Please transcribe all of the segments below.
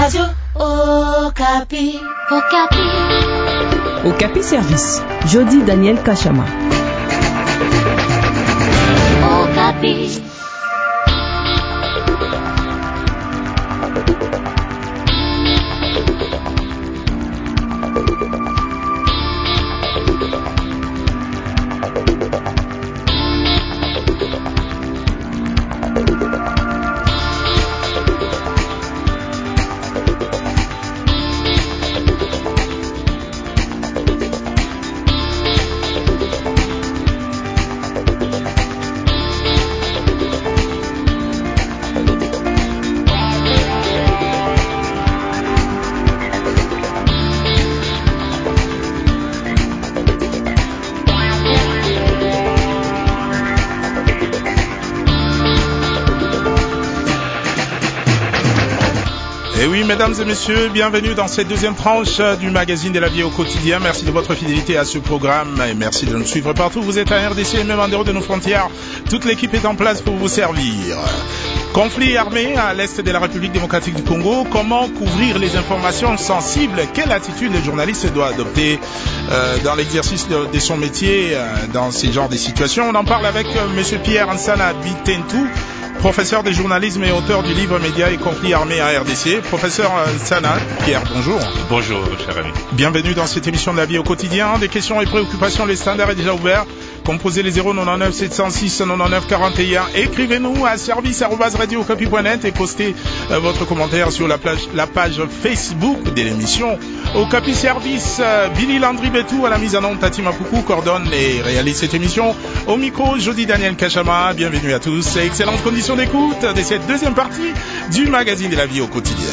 Radio Okapi. Okapi. Okapi Service. Jody Daniel Kachama. Okapi. Et oui, mesdames et messieurs, bienvenue dans cette deuxième tranche du magazine de la vie au quotidien. Merci de votre fidélité à ce programme et merci de nous suivre partout. Vous êtes à RDC et même en dehors de nos frontières. Toute l'équipe est en place pour vous servir. Conflit armé à l'est de la République démocratique du Congo. Comment couvrir les informations sensibles? Quelle attitude le journaliste doit adopter dans l'exercice de son métier dans ces genres de situations? On en parle avec monsieur Pierre Nsana Bitentou, professeur de journalisme et auteur du livre Médias et conflits armés à RDC. Professeur Nsana, Pierre, bonjour. Bonjour, cher ami. Bienvenue dans cette émission de la vie au quotidien. Des questions et préoccupations, le standard est déjà ouvert. Composez les 099 706 99 41. Écrivez-nous à service@radiocapi.net et postez votre commentaire sur la page Facebook de l'émission Okapi Service. Billy Landry Betou à la mise en onde, Tati Mapuku coordonne et réalise cette émission. Au micro, Jody Daniel Kachama. Bienvenue à tous et excellentes conditions d'écoute de cette deuxième partie du magazine de la vie au quotidien.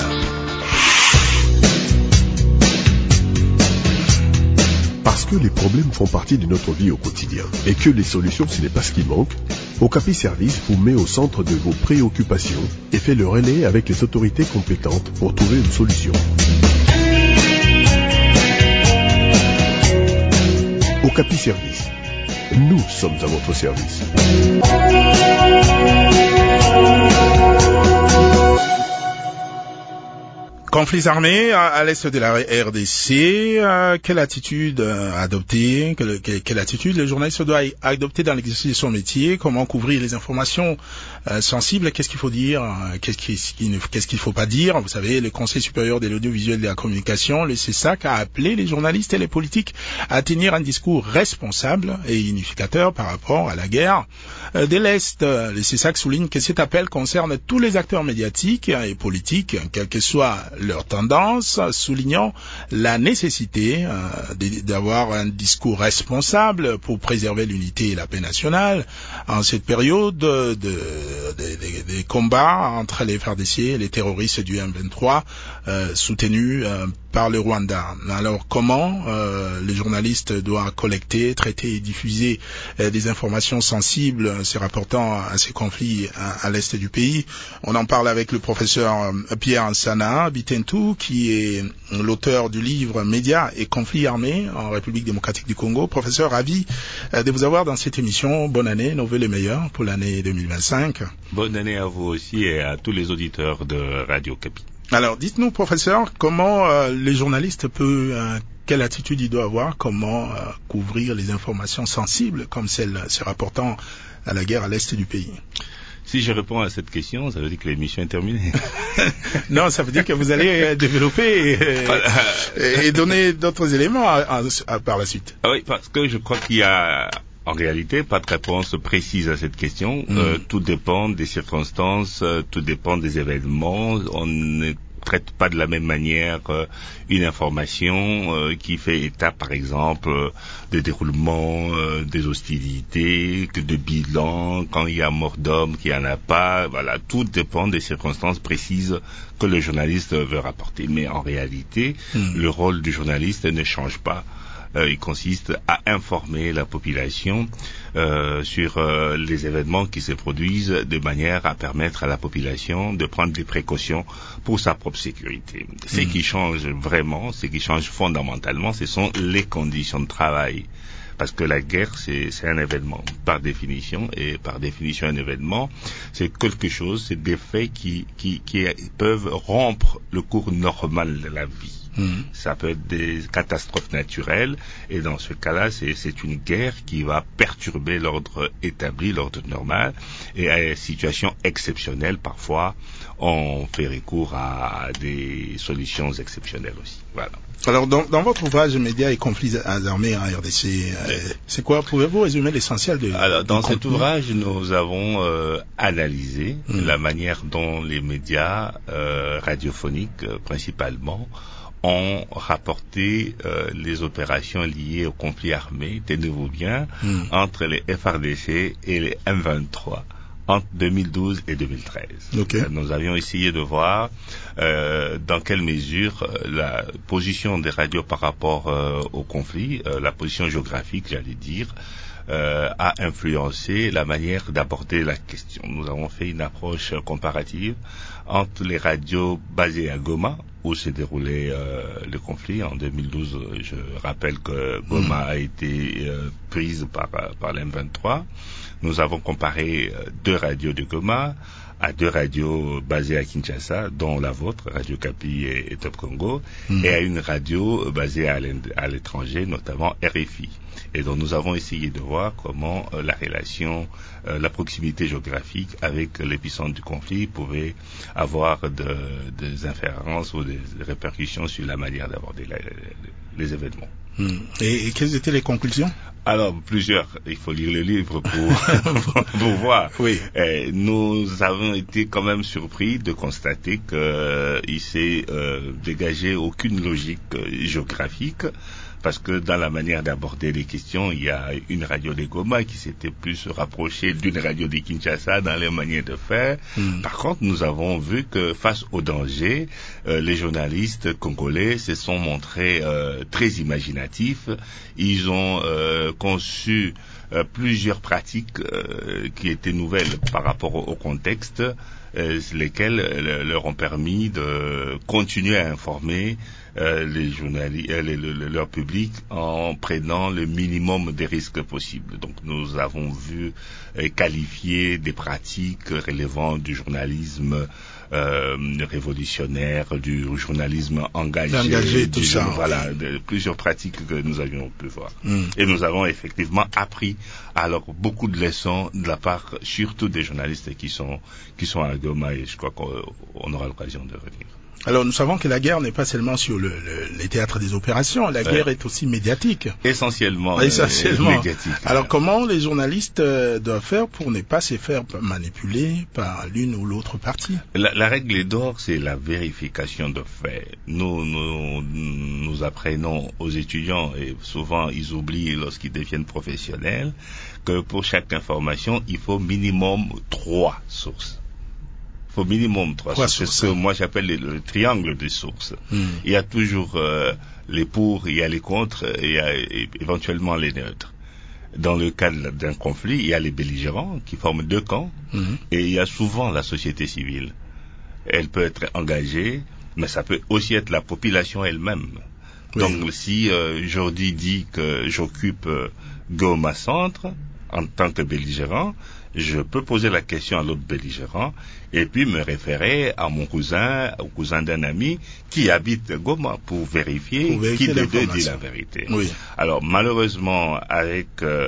Parce que les problèmes font partie de notre vie au quotidien et que les solutions, ce n'est pas ce qui manque, Okapi Service vous met au centre de vos préoccupations et fait le relais avec les autorités compétentes pour trouver une solution. Okapi Service. Nous sommes à votre service. Conflits armés à l'est de la RDC, quelle attitude adopter, quelle attitude le journaliste doit adopter dans l'exercice de son métier, comment couvrir les informations sensibles, qu'est-ce qu'il faut dire, qu'est-ce qu'il faut pas dire. Vous savez, le Conseil supérieur de l'audiovisuel et de la communication, le CESAC, a appelé les journalistes et les politiques à tenir un discours responsable et unificateur par rapport à la guerre de l'Est. Le CESAC souligne que cet appel concerne tous les acteurs médiatiques et politiques, quelle que soit leur tendance, soulignant la nécessité d'avoir un discours responsable pour préserver l'unité et la paix nationale en cette période des combats entre les FARDC et les terroristes du M23 soutenus par le Rwanda. Alors comment les journalistes doivent collecter, traiter et diffuser des informations sensibles se rapportant à ces conflits à l'est du pays? On en parle avec le professeur Pierre Nsana Bitentou, qui est l'auteur du livre Médias et conflits armés en République démocratique du Congo. Professeur, ravi de vous avoir dans cette émission. Bonne année, nos vœux les meilleurs pour l'année 2025. Bonne année à vous aussi et à tous les auditeurs de Radio Capi. Alors, dites-nous, professeur, comment les journalistes quelle attitude il doit avoir, comment couvrir les informations sensibles comme celles se rapportant à la guerre à l'est du pays? Si je réponds à cette question, ça veut dire que l'émission est terminée. Non, ça veut dire que vous allez développer et donner d'autres éléments par la suite. Ah oui, parce que je crois qu'il y a en réalité pas de réponse précise à cette question. Tout dépend des circonstances, tout dépend des événements. On ne traite pas de la même manière une information qui fait état, par exemple, de déroulement des hostilités, que de bilan, quand il y a mort d'homme, qu'il n'y en a pas. Voilà, tout dépend des circonstances précises que le journaliste veut rapporter. Mais en réalité, le rôle du journaliste ne change pas. Il consiste à informer la population sur les événements qui se produisent de manière à permettre à la population de prendre des précautions pour sa propre sécurité. Ce qui change vraiment, ce qui change fondamentalement, ce sont les conditions de travail Parce que la guerre, c'est un événement, par définition, et par définition un événement, c'est quelque chose, c'est des faits qui peuvent rompre le cours normal de la vie. Ça peut être des catastrophes naturelles, et dans ce cas-là, c'est une guerre qui va perturber l'ordre établi, l'ordre normal, et à des situations exceptionnelles, parfois, on fait recours à des solutions exceptionnelles aussi. Voilà. Alors, dans votre ouvrage Médias et conflits armés en RDC, c'est quoi? Pouvez-vous résumer l'essentiel de Alors, dans cet contenu? ouvrage, nous avons analysé la manière dont les médias radiophoniques, principalement, ont rapporté les opérations liées au conflit armé, tenez-vous bien, entre les FARDC et les M23. Entre 2012 et 2013. Okay. Nous avions essayé de voir dans quelle mesure la position des radios par rapport au conflit, la position géographique, j'allais dire, a influencé la manière d'aborder la question. Nous avons fait une approche comparative entre les radios basées à Goma, où s'est déroulé le conflit. En 2012, je rappelle que Goma a été prise par l'M23. Nous avons comparé 2 radios de Goma à 2 radios basées à Kinshasa, dont la vôtre, Radio Kapi et Top Congo, et à une radio basée à l'étranger, notamment RFI. Et donc nous avons essayé de voir comment la relation, la proximité géographique avec l'épicentre du conflit pouvait avoir des inférences ou des répercussions sur la manière d'aborder les événements. Et quelles étaient les conclusions? Alors, plusieurs. Il faut lire le livre pour voir. Oui. Nous avons été quand même surpris de constater qu'il s'est dégagé aucune logique géographique, parce que dans la manière d'aborder les questions, il y a une radio de Goma qui s'était plus rapprochée d'une radio de Kinshasa dans les manières de faire. Par contre, nous avons vu que face au danger, les journalistes congolais se sont montrés très imaginatifs. Ils ont conçu plusieurs pratiques qui étaient nouvelles par rapport au contexte, lesquelles leur ont permis de continuer à informer les journalistes, leur public, en prenant le minimum des risques possibles. Donc nous avons vu qualifier des pratiques relevant du journalisme révolutionnaire, du journalisme engagé, tout ça. Voilà, plusieurs pratiques que nous avions pu voir. Et nous avons effectivement appris alors beaucoup de leçons de la part surtout des journalistes qui sont à Goma, et je crois qu'on aura l'occasion de revenir. Alors, nous savons que la guerre n'est pas seulement sur les théâtres des opérations, la guerre est aussi médiatique. Essentiellement médiatique. Alors, comment les journalistes doivent faire pour ne pas se faire manipuler par l'une ou l'autre partie? La règle d'or, c'est la vérification de faits. Nous apprenons aux étudiants, et souvent ils oublient lorsqu'ils deviennent professionnels, que pour chaque information, il faut minimum 3 sources. Il faut minimum 3 sources. C'est ce que moi j'appelle le triangle des sources. Il y a toujours les pour, il y a les contre, et il y a éventuellement les neutres. Dans le cadre d'un conflit, il y a les belligérants qui forment 2 camps, et il y a souvent la société civile. Elle peut être engagée, mais ça peut aussi être la population elle-même. Oui. Donc si Jordi dit que j'occupe Goma Centre en tant que belligérant, je peux poser la question à l'autre belligérant et puis me référer à mon cousin, au cousin d'un ami qui habite Goma pour vérifier qui des deux dit la vérité. Oui. Alors malheureusement, avec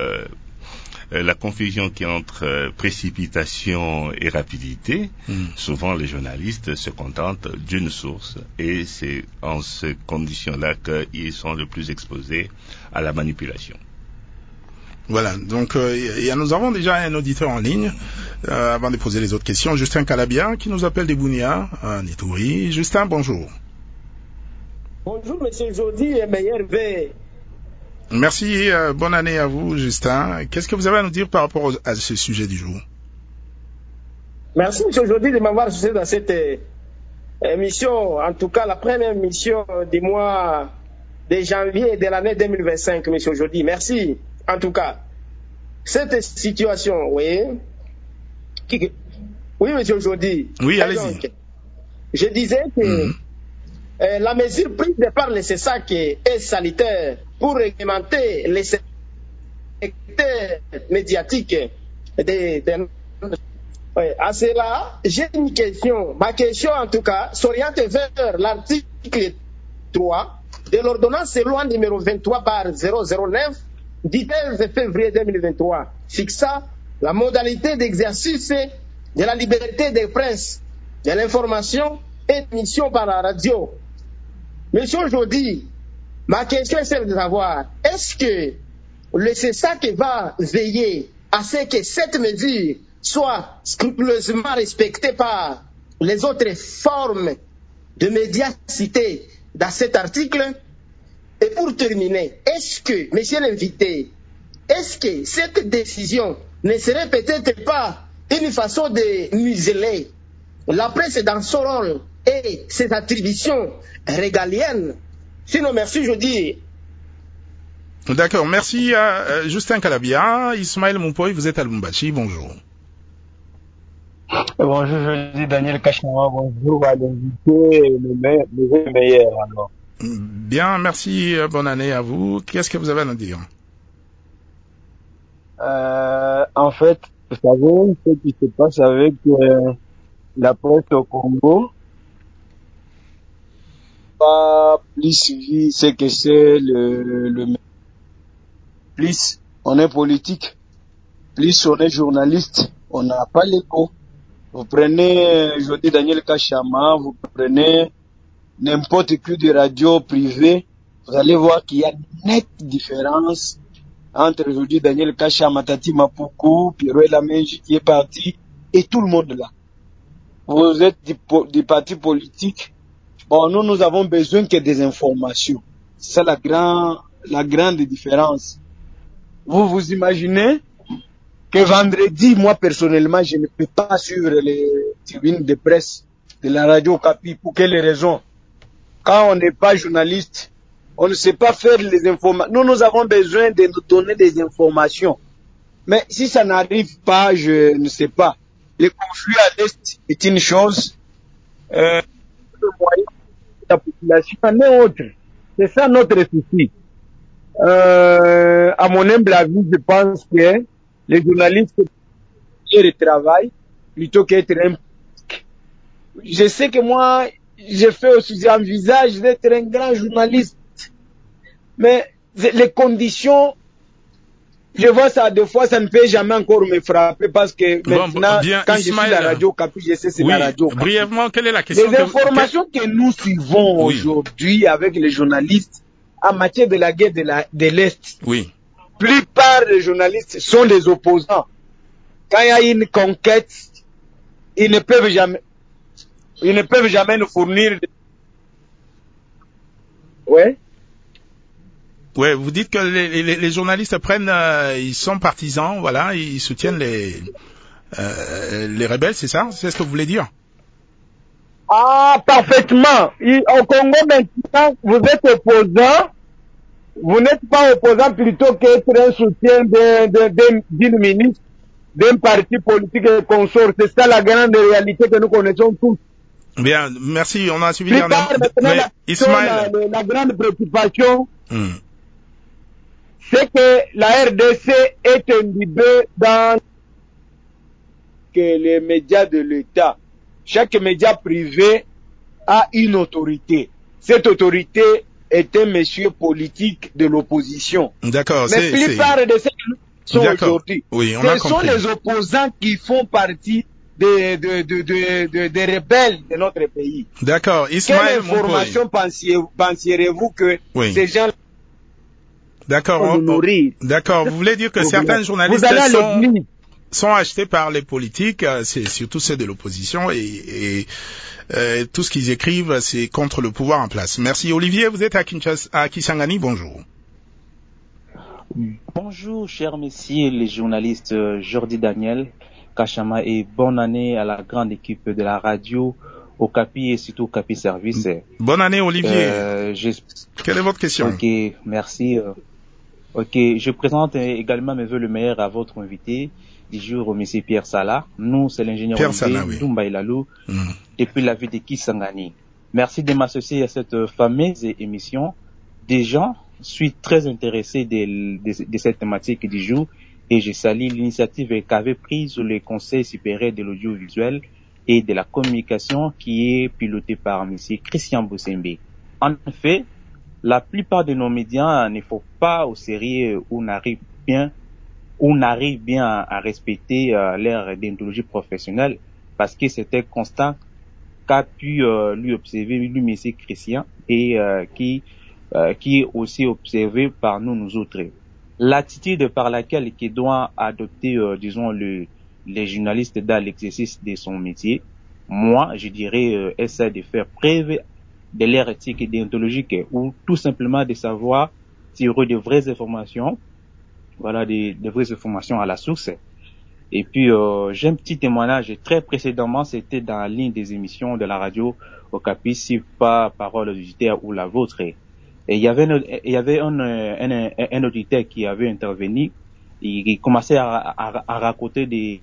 la confusion qui est entre précipitation et rapidité, souvent les journalistes se contentent d'une source, et c'est en ces conditions-là qu'ils sont le plus exposés à la manipulation. Voilà, donc nous avons déjà un auditeur en ligne, avant de poser les autres questions, Justin Calabia, qui nous appelle de Bounia, à Nitouri. Justin, bonjour. Bonjour, monsieur Jordi, et meilleur vœu. Merci, bonne année à vous, Justin. Qu'est-ce que vous avez à nous dire par rapport à ce sujet du jour? Merci, monsieur Jordi, de m'avoir associé dans cette émission, en tout cas la première émission du mois de janvier de l'année 2025, monsieur Jordi. Merci. En tout cas, cette situation, oui, monsieur Jordi. Oui, allez-y. Donc, je disais que la mesure prise par le CESAC est sanitaire pour réglementer les médiatique à cela, j'ai une question. Ma question, en tout cas, s'oriente vers l'article 3 de l'ordonnance loi numéro 23/009 du 13 février 2023, fixant la modalité d'exercice de la liberté des presse, de l'information et de mission par la radio. Monsieur aujourd'hui, ma question est celle de savoir, est-ce que le CESAC va veiller à ce que cette mesure soit scrupuleusement respectée par les autres formes de médias citées dans cet article? Et pour terminer, est-ce que, monsieur l'invité, est-ce que cette décision ne serait peut-être pas une façon de museler la presse dans son rôle et ses attributions régaliennes? Sinon, merci, je dis. D'accord, merci à Justin Calabia. Ismaël Moupoy, vous êtes à Lubumbashi, bonjour. Bonjour, je dis Daniel Kachama, bonjour à l'invité, le meilleur alors. Bien, merci, bonne année à vous. Qu'est-ce que vous avez à nous dire? En fait, vous savez, ce qui se passe avec la presse au Congo, pas plus suivi ce que c'est le plus on est politique, plus on est journaliste, on n'a pas l'écho. Vous prenez, je dis Daniel Kachama, vous prenez n'importe qui de radio privée, vous allez voir qu'il y a une nette différence entre aujourd'hui Daniel Kachama, Tati Mapuku, Pierre Lamenji qui est parti, et tout le monde là. Vous êtes du parti politique. Bon, nous avons besoin que des informations. C'est ça la grande différence. Vous imaginez que vendredi, moi personnellement, je ne peux pas suivre les tribunes de presse de la radio Okapi. Pour quelles raisons? Quand on n'est pas journaliste, on ne sait pas faire les informations. Nous avons besoin de nous donner des informations. Mais si ça n'arrive pas, je ne sais pas. Le conflit à l'Est est une chose. Le moyen de la population en est autre. C'est ça notre souci. À mon humble avis, je pense que les journalistes le travail plutôt qu'être un... Je sais que moi, j'envisage d'être un grand journaliste. Mais les conditions, je vois ça deux fois, ça ne peut jamais encore me frapper parce que maintenant, quand Ismaël, je suis à la radio Capi, je sais c'est la radio Capi. Brièvement, quelle est la question? Les informations que nous suivons aujourd'hui avec les journalistes en matière de la guerre de l'Est, plupart des journalistes sont des opposants. Quand il y a une conquête, ils ne peuvent jamais nous fournir. Ouais. Ouais, vous dites que les journalistes prennent, ils sont partisans, voilà, ils soutiennent les rebelles, c'est ça? C'est ce que vous voulez dire? Ah, parfaitement. Au Congo maintenant, vous êtes opposant. Vous n'êtes pas opposant plutôt qu'être un soutien d'une ministre, d'un parti politique et consort. C'est ça la grande réalité que nous connaissons tous. Bien, merci. On a suivi Ismaël. La grande préoccupation, c'est que la RDC est imbibée dans que les médias de l'État. Chaque média privé a une autorité. Cette autorité est un monsieur politique de l'opposition. D'accord. Mais la plupart de ceux qui sont aujourd'hui, ce sont les opposants qui font partie des rebelles de notre pays. D'accord. Ismaël, quelle information penseriez-vous que ces gens D'accord. D'accord. Vous voulez dire que certains journalistes sont achetés par les politiques, c'est surtout ceux de l'opposition et tout ce qu'ils écrivent, c'est contre le pouvoir en place. Merci. Olivier, vous êtes à Kisangani, bonjour. Bonjour, chers messieurs les journalistes Jordi Daniel Kachama et bonne année à la grande équipe de la radio Okapi et surtout Okapi Service. Bonne année, Olivier. Quelle est votre question? Ok, merci. Ok, je présente également mes vœux le meilleur à votre invité du jour, monsieur Pierre Salah. Nous, c'est l'ingénieur Olivier Dumba Ilalou, depuis la ville de Kisangani. Merci de m'associer à cette fameuse émission. Des gens suis très intéressé de cette thématique du jour et je salue l'initiative qu'avait prise le Conseil supérieur de l'audiovisuel et de la communication qui est piloté par M. Christian Boussembe. En effet, la plupart de nos médias ne font pas au sérieux ou n'arrivent bien à respecter leur déontologie professionnelle parce que c'était constant qu'a pu lui observer lui M. Christian et qui est aussi observé par nous autres. L'attitude par laquelle qui doit adopter disons les journalistes dans l'exercice de son métier, moi je dirais essaie de faire preuve de leur éthique et déontologique ou tout simplement de savoir tirer de vraies informations, voilà des vraies informations à la source. Et puis j'ai un petit témoignage très précédemment, c'était dans l'une des émissions de la radio Okapi, si pas Parole auditaire ou la vôtre. Et il y avait un auditeur qui avait intervenu, il commençait à raconter des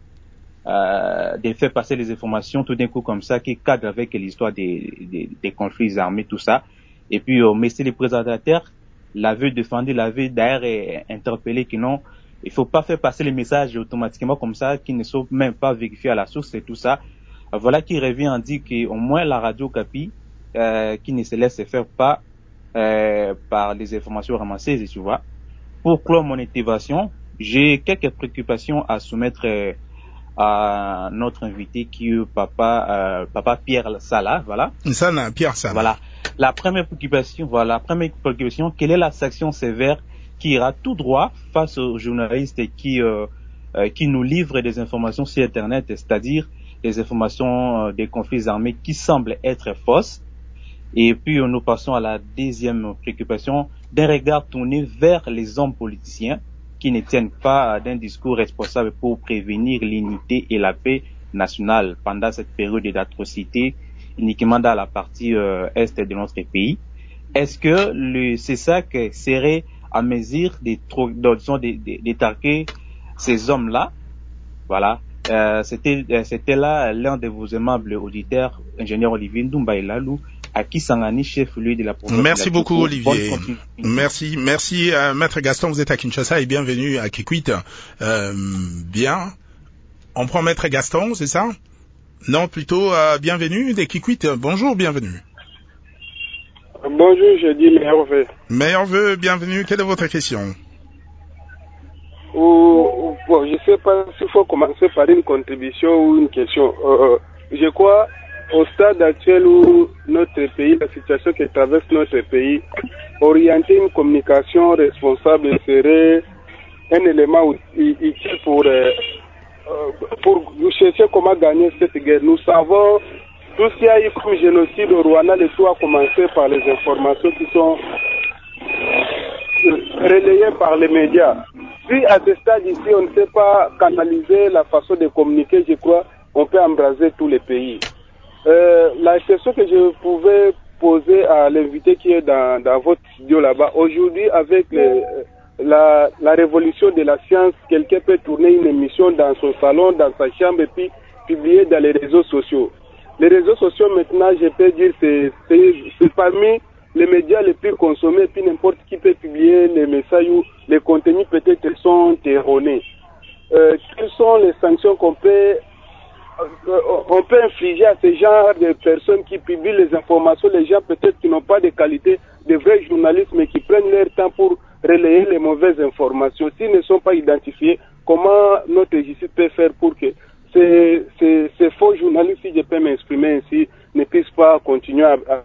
faire passer les informations tout d'un coup comme ça qui cadre avec l'histoire des conflits armés, tout ça. Et puis monsieur le présentateur l'avait défendu, l'avait d'ailleurs interpellé que non, il faut pas faire passer les messages automatiquement comme ça, qui ne sont même pas vérifiés à la source et tout ça. Voilà qui revient en dit qu'au moins la radio Okapi, qui ne se laisse faire pas par les informations ramassées, tu vois. Pour clore mon intervention, j'ai quelques préoccupations à soumettre à notre invité qui est papa Pierre Sala, voilà. Pierre Sala. Voilà. La première préoccupation, quelle est la sanction sévère qui ira tout droit face aux journalistes qui nous livrent des informations sur Internet, c'est-à-dire des informations des conflits armés qui semblent être fausses. Et puis nous passons à la deuxième préoccupation, d'un regard tourné vers les hommes politiciens qui ne tiennent pas d'un discours responsable pour prévenir l'unité et la paix nationale pendant cette période d'atrocité uniquement dans la partie est de notre pays. Est-ce que c'est ça que serait à mesure d'étarquer ces hommes-là? Voilà. C'était là l'un de vos aimables auditeurs, ingénieur Olivier Ndumba Ilalou, à qui Sangani, chef-lieu de la province. Merci beaucoup, Olivier. Merci, Maître Gaston, vous êtes à Kinshasa et bienvenue à Kikwit. Bien. On prend Maître Gaston, c'est ça? Non, plutôt, bienvenue des Kikwit. Bonjour, bienvenue. Bonjour, je dis meilleurs vœux. Meilleurs vœux, bienvenue. Quelle est votre question? Bon, je sais pas s'il faut commencer par une contribution ou une question. Je crois, au stade actuel où notre pays, la situation qui traverse notre pays, orienter une communication responsable serait un élément utile pour chercher comment gagner cette guerre. Nous savons tout ce qu'il y a eu comme génocide au Rwanda, le tout a commencé par les informations qui sont relayées par les médias. Si à ce stade ici, on ne sait pas canaliser la façon de communiquer, je crois, on peut embraser tous les pays. La question que je pouvais poser à l'invité qui est dans votre studio là-bas, aujourd'hui, avec la révolution de la science, quelqu'un peut tourner une émission dans son salon, dans sa chambre, et puis publier dans les réseaux sociaux. Les réseaux sociaux, maintenant, je peux dire, c'est parmi les médias les plus consommés, et puis n'importe qui peut publier les messages où les contenus peut-être sont erronés. Quelles sont les sanctions qu'on peut infliger à ce genre de personnes qui publient les informations, les gens peut-être qui n'ont pas de qualité, de vrais journalistes, mais qui prennent leur temps pour relayer les mauvaises informations. S'ils ne sont pas identifiés, comment notre justice peut faire pour que ces faux journalistes, si je peux m'exprimer ainsi, ne puissent pas continuer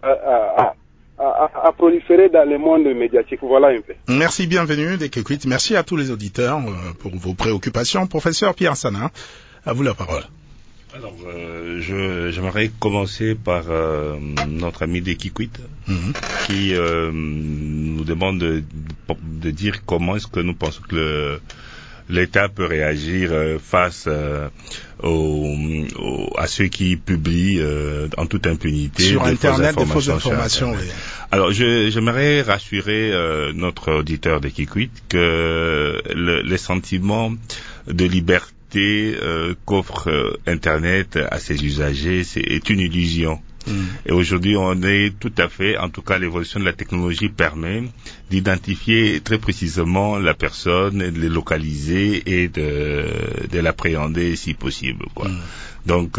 à proliférer dans le monde médiatique. Voilà un peu. Merci, bienvenue des Kikwit. Merci à tous les auditeurs pour vos préoccupations. Professeur Pierre Sana, à vous la parole. Alors, j'aimerais commencer par notre ami des Kikwit, qui nous demande de dire comment est-ce que nous pensons que l'État peut réagir face à ceux qui publient en toute impunité sur Internet des fausses informations. Oui. Alors, j'aimerais rassurer notre auditeur des Kikwit que les sentiments de liberté qu'offre Internet à ses usagers est une illusion. Et aujourd'hui, on est tout à fait, en tout cas, l'évolution de la technologie permet d'identifier très précisément la personne, de les localiser et de l'appréhender si possible, quoi. Donc,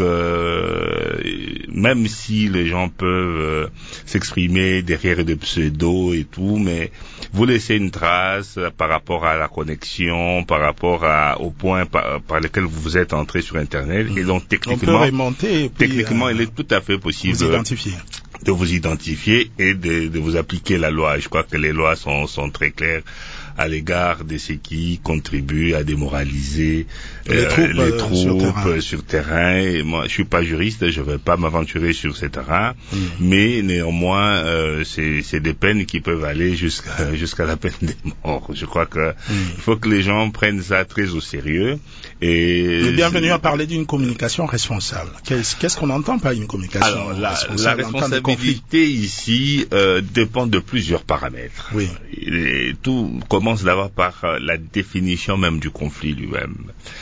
même si les gens peuvent s'exprimer derrière des pseudos et tout, mais vous laissez une trace par rapport à la connexion, par rapport au point par lequel vous êtes entré sur Internet, et donc techniquement, on peut remonter et puis, techniquement, il est tout à fait possible de vous identifier et de vous appliquer la loi. Je crois que les lois sont très claires à l'égard de ceux qui contribuent à démoraliser les troupes sur terrain. Et moi, je suis pas juriste, je vais pas m'aventurer sur ce terrain, mais néanmoins, c'est des peines qui peuvent aller jusqu'à la peine de mort. Je crois que il faut que les gens prennent ça très au sérieux. Et bienvenue à parler d'une communication responsable. Qu'est-ce qu'on entend par une communication responsable? La responsabilité ici dépend de plusieurs paramètres. Oui. Et tout commence d'abord par la définition même du conflit lui-même.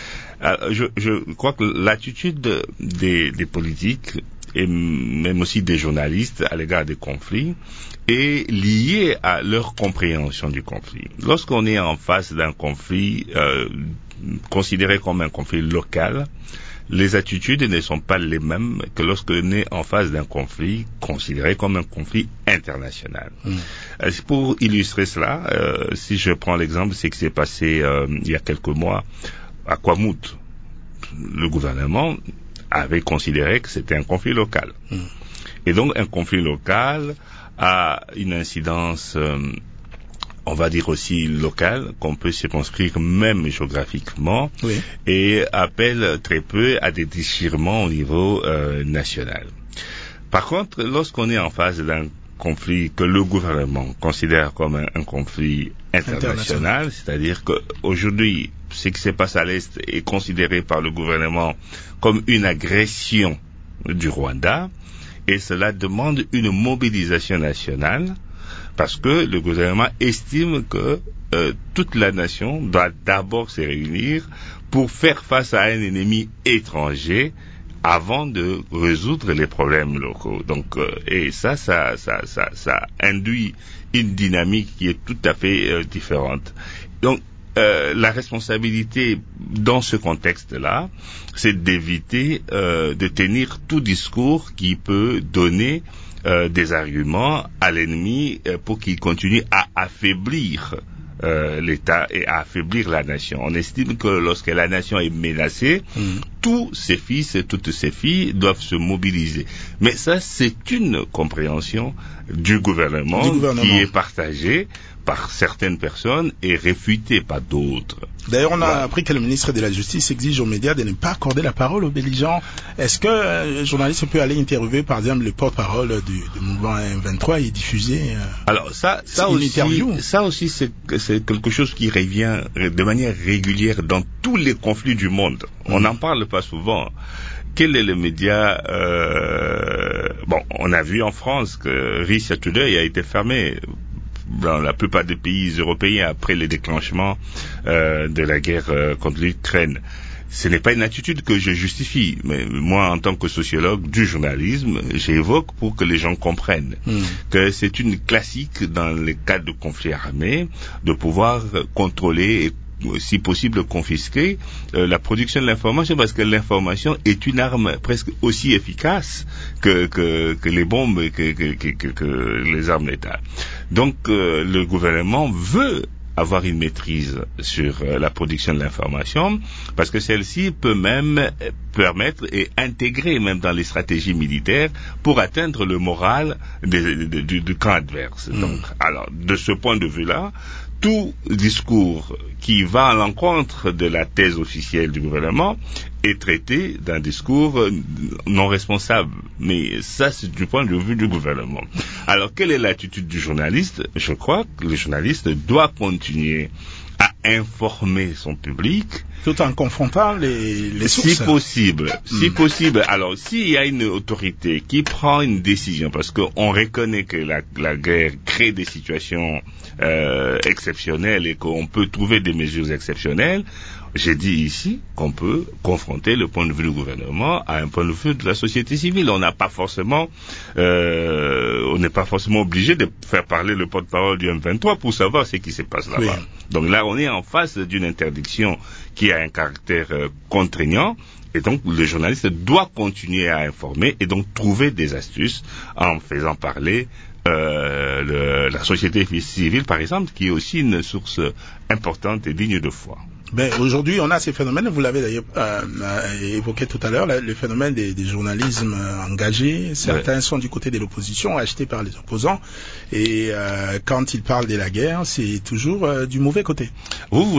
Je crois que l'attitude des politiques et même aussi des journalistes à l'égard des conflits est liée à leur compréhension du conflit. Lorsqu'on est en face d'un conflit considéré comme un conflit local, les attitudes ne sont pas les mêmes que lorsqu'on est en face d'un conflit considéré comme un conflit international. Pour illustrer cela, si je prends l'exemple de ce qui s'est passé il y a quelques mois à Kwamouth, le gouvernement avait considéré que c'était un conflit local. Et donc un conflit local a une incidence on va dire aussi local, qu'on peut circonscrire même géographiquement, et appelle très peu à des déchirements au niveau national. Par contre, lorsqu'on est en face d'un conflit que le gouvernement considère comme un conflit international, c'est-à-dire qu'aujourd'hui, ce qui se passe à l'Est est considéré par le gouvernement comme une agression du Rwanda, et cela demande une mobilisation nationale, parce que le gouvernement estime que toute la nation doit d'abord se réunir pour faire face à un ennemi étranger avant de résoudre les problèmes locaux. Donc, et ça induit une dynamique qui est tout à fait différente. Donc, la responsabilité dans ce contexte-là, c'est d'éviter de tenir tout discours qui peut donner des arguments à l'ennemi pour qu'il continue à affaiblir l'État et à affaiblir la nation. On estime que lorsque la nation est menacée, tous ses fils et toutes ses filles doivent se mobiliser. Mais ça, c'est une compréhension du gouvernement qui est partagée par certaines personnes et réfutée par d'autres. D'ailleurs, on a appris que le ministre de la Justice exige aux médias de ne pas accorder la parole aux belligérants. Est-ce que un journaliste peut aller interviewer, par exemple, le porte-parole du mouvement M23 et diffuser Alors ça aussi, c'est quelque chose qui revient de manière régulière dans tous les conflits du monde. On n'en parle pas souvent. Quel est le média on a vu en France que Russia Today a été fermé dans la plupart des pays européens après le déclenchement de la guerre contre l'Ukraine. Ce n'est pas une attitude que je justifie, mais moi, en tant que sociologue du journalisme, j'évoque pour que les gens comprennent que c'est une classique dans les cas de conflits armés de pouvoir contrôler et si possible confisquer la production de l'information, parce que l'information est une arme presque aussi efficace que les bombes et que les armes d'État. Donc le gouvernement veut avoir une maîtrise sur la production de l'information, parce que celle-ci peut même permettre et intégrer même dans les stratégies militaires pour atteindre le moral du camp adverse. Donc, alors, de ce point de vue-là, tout discours qui va à l'encontre de la thèse officielle du gouvernement est traité d'un discours non responsable. Mais ça, c'est du point de vue du gouvernement. Alors, quelle est l'attitude du journaliste? Je crois que le journaliste doit continuer à informer son public. Tout en confrontant les sources. Si possible. Alors, s'il y a une autorité qui prend une décision, parce qu'on reconnaît que la guerre crée des situations exceptionnelles et qu'on peut trouver des mesures exceptionnelles, J'ai dit ici qu'on peut confronter le point de vue du gouvernement à un point de vue de la société civile. On n'est pas forcément obligé de faire parler le porte-parole du M23 pour savoir ce qui se passe là-bas. Oui. Donc là, on est en face d'une interdiction qui a un caractère contraignant. Et donc, le journaliste doit continuer à informer et donc trouver des astuces en faisant parler la société civile, par exemple, qui est aussi une source importante et digne de foi. Ben, aujourd'hui, on a ces phénomènes, vous l'avez d'ailleurs évoqué tout à l'heure, le phénomène des journalismes engagés. Certains sont du côté de l'opposition, achetés par les opposants, et quand ils parlent de la guerre, c'est toujours du mauvais côté. Vous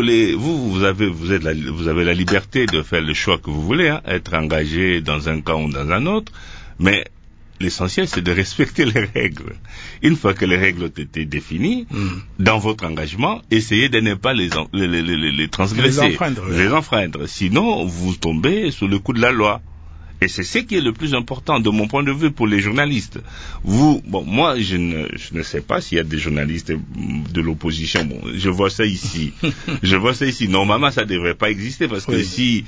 avez la liberté de faire le choix que vous voulez, hein, être engagé dans un camp ou dans un autre, mais l'essentiel, c'est de respecter les règles. Une fois que les règles ont été définies, dans votre engagement, essayez de ne pas les transgresser, les enfreindre. Sinon, vous tombez sous le coup de la loi. Et c'est ce qui est le plus important de mon point de vue pour les journalistes. Moi, je ne sais pas s'il y a des journalistes de l'opposition. Bon, je vois ça ici. Normalement, ça devrait pas exister parce que si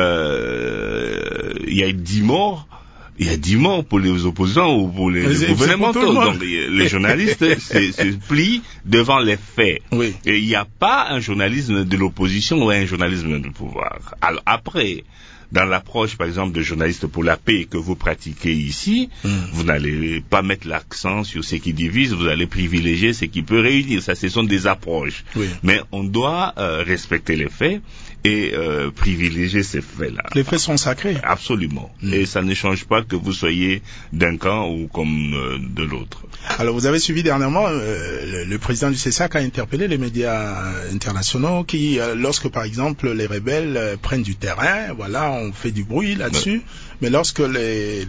il y a 10 morts, il y a 10 morts pour les opposants ou pour les gouvernementaux. Donc, les journalistes se plient devant les faits. Oui. Et il n'y a pas un journalisme de l'opposition ou un journalisme du pouvoir. Alors, après, dans l'approche, par exemple, de journalistes pour la paix que vous pratiquez ici, vous n'allez pas mettre l'accent sur ce qui divise, vous allez privilégier ce qui peut réunir. Ça, ce sont des approches. Oui. Mais on doit respecter les faits et privilégier ces faits-là. Les faits sont sacrés. Absolument. Et ça ne change pas que vous soyez d'un camp ou comme de l'autre. Alors, vous avez suivi dernièrement, le président du CESAC a interpellé les médias internationaux qui, lorsque, par exemple, les rebelles prennent du terrain, voilà, on fait du bruit là-dessus, mais lorsque les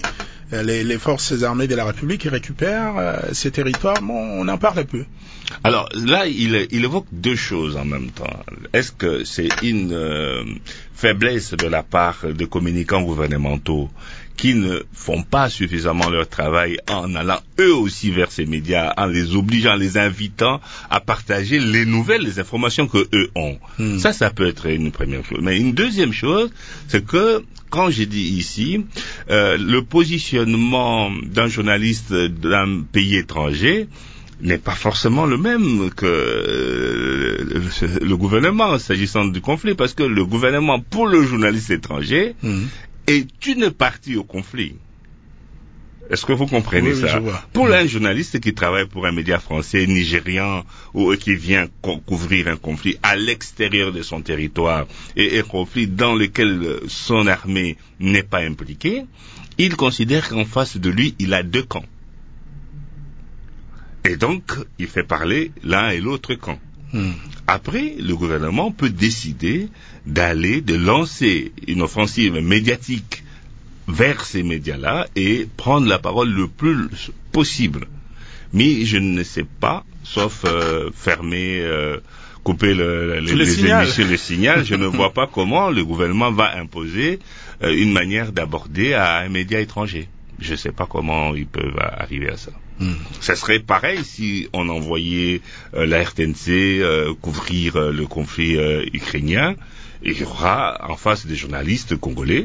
forces armées de la République récupèrent ces territoires, on en parle peu. Alors là, il évoque deux choses en même temps. Est-ce que c'est une faiblesse de la part des communicants gouvernementaux qui ne font pas suffisamment leur travail en allant eux aussi vers ces médias, en les obligeant, en les invitant à partager les nouvelles, les informations que eux ont. Ça peut être une première chose. Mais une deuxième chose, c'est que quand j'ai dit ici, le positionnement d'un journaliste d'un pays étranger n'est pas forcément le même que le gouvernement s'agissant du conflit, parce que le gouvernement, pour le journaliste étranger, est une partie au conflit. Est-ce que vous comprenez ça? Pour un journaliste qui travaille pour un média français, nigérian, ou qui vient couvrir un conflit à l'extérieur de son territoire, et un conflit dans lequel son armée n'est pas impliquée, il considère qu'en face de lui, il a deux camps. Et donc, il fait parler l'un et l'autre camp. Après, le gouvernement peut décider de lancer une offensive médiatique vers ces médias-là et prendre la parole le plus possible. Mais je ne sais pas, sauf fermer, couper les signaux, je ne vois pas comment le gouvernement va imposer une manière d'aborder à un média étranger. Je ne sais pas comment ils peuvent arriver à ça. Ça serait pareil si on envoyait la RTNC couvrir le conflit ukrainien. Il y aura en face des journalistes congolais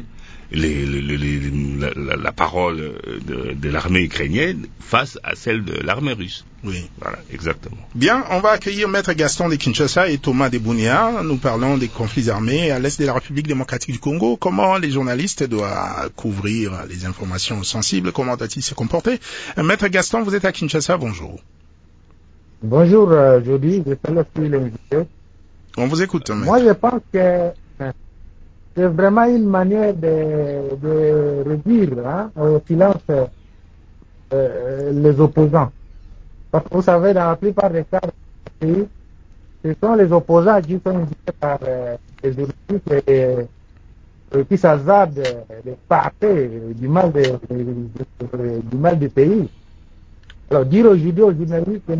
la parole de l'armée ukrainienne face à celle de l'armée russe. Oui. Voilà, exactement. Bien, on va accueillir Maître Gaston de Kinshasa et Thomas de Bounia. Nous parlons des conflits armés à l'est de la République démocratique du Congo. Comment les journalistes doivent couvrir les informations sensibles? Comment doit-il se comporter? Maître Gaston, vous êtes à Kinshasa, bonjour. Bonjour, Jody, je fais l'invité. On vous écoute. Moi, je pense que c'est vraiment une manière de réduire au silence les opposants. Parce que vous savez, dans la plupart des cas, ce sont les opposants qui sont invités par les journalistes et qui s'hasardent de parler du mal du pays. Alors dire aujourd'hui aux journalistes de